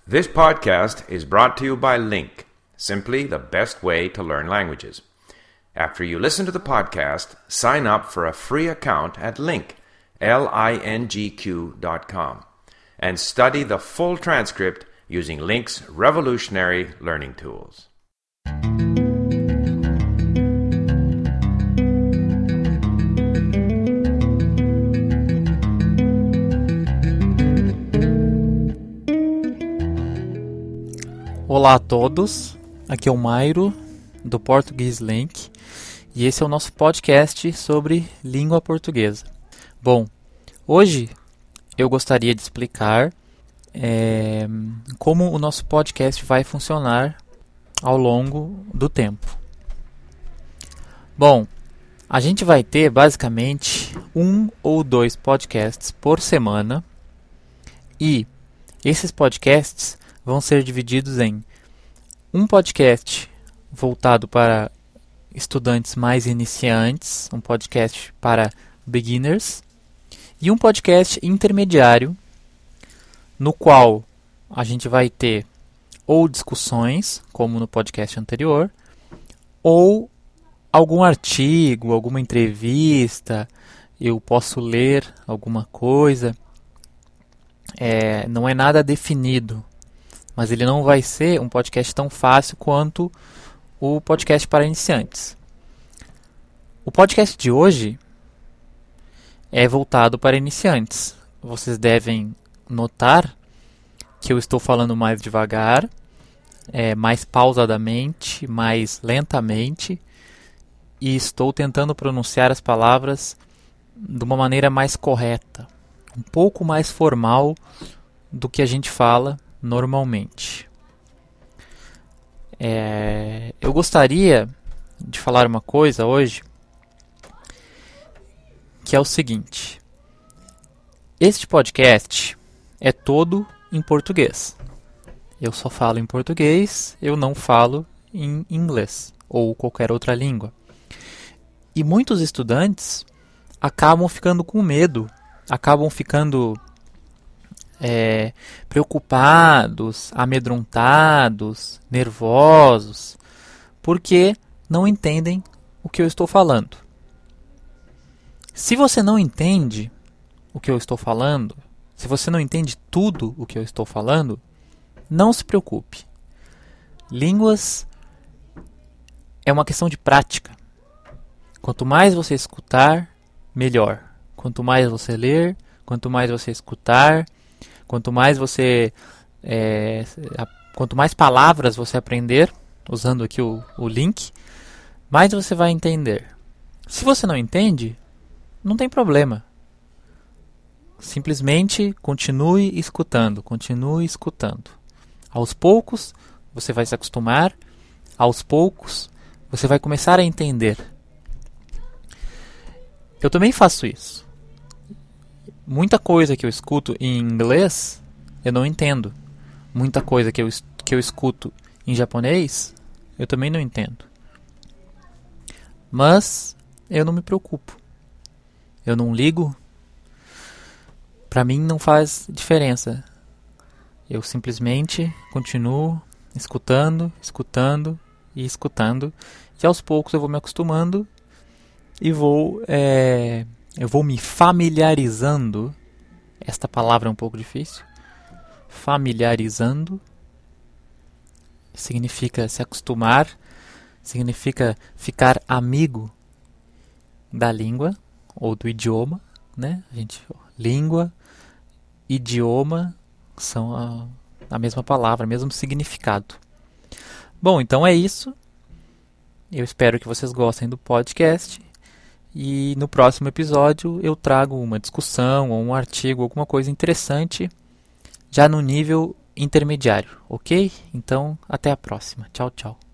This podcast is brought to you by Link, simply the best way to learn languages. After you listen to the podcast, sign up for a free account at Link, lingq.com, and study the full transcript using Link's revolutionary learning tools. Olá a todos, aqui é o Mairo, do Português Link, e esse é o nosso podcast sobre língua portuguesa. Bom, hoje eu gostaria de explicar como o nosso podcast vai funcionar ao longo do tempo. Bom, a gente vai ter basicamente 1 ou 2 podcasts por semana, e esses podcasts vão ser divididos em um podcast voltado para estudantes mais iniciantes, um podcast para beginners, e um podcast intermediário, no qual a gente vai ter ou discussões, como no podcast anterior, ou algum artigo, alguma entrevista, eu posso ler alguma coisa. Não é nada definido, mas ele não vai ser um podcast tão fácil quanto o podcast para iniciantes. O podcast de hoje é voltado para iniciantes. Vocês devem notar que eu estou falando mais devagar, mais pausadamente, mais lentamente, e estou tentando pronunciar as palavras de uma maneira mais correta, um pouco mais formal do que a gente fala normalmente. Eu gostaria de falar uma coisa hoje, que é o seguinte: este podcast é todo em português. Eu só falo em português, eu não falo em inglês ou qualquer outra língua. E muitos estudantes acabam ficando com medo, acabam ficando preocupados, amedrontados, nervosos, porque não entendem o que eu estou falando. Se você não entende o que eu estou falando, se você não entende tudo o que eu estou falando, não se preocupe. Línguas é uma questão de prática. Quanto mais você escutar, melhor. Quanto mais você ler, quanto mais você escutar, quanto mais palavras você aprender, usando aqui o link, mais você vai entender. Se você não entende, não tem problema. Simplesmente continue escutando, continue escutando. Aos poucos você vai se acostumar, aos poucos você vai começar a entender. Eu também faço isso. Muita coisa que eu escuto em inglês, eu não entendo. Muita coisa que eu escuto em japonês, eu também não entendo. Mas eu não me preocupo. Eu não ligo. Para mim não faz diferença. Eu simplesmente continuo escutando, escutando e escutando. E aos poucos eu vou me acostumando e eu vou me familiarizando. Esta palavra é um pouco difícil. Familiarizando significa se acostumar, significa ficar amigo da língua ou do idioma, né? Língua, idioma são a mesma palavra, o mesmo significado. Bom, então é isso. Eu espero que vocês gostem do podcast. E no próximo episódio eu trago uma discussão ou um artigo, alguma coisa interessante, já no nível intermediário, ok? Então, até a próxima. Tchau, tchau.